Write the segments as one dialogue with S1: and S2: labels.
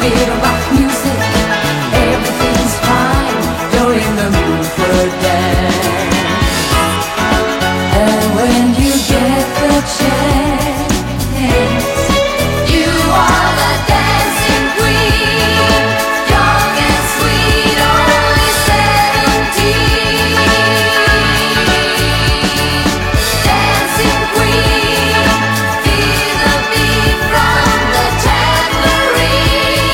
S1: bit of rock music. Everything's fine, you're in the mood for a dance. And when you get the chance, you are the dancing queen, young and sweet, only 17. Dancing queen, feel the beat from the tambourine.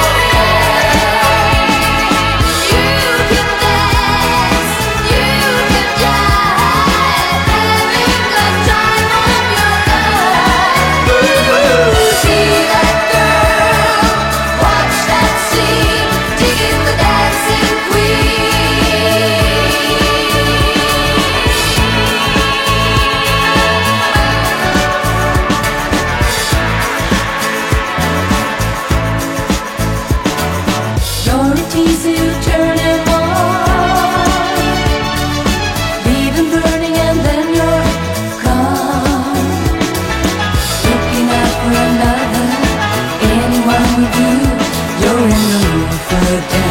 S1: You can dance, you can jive, having the time of your life. See that girl, watch that scene, dig the dancing queen. You're a teaser, you turn him on, leave him burning and then you're gone. Looking out for another, anyone will do. You're in the mood for a dance.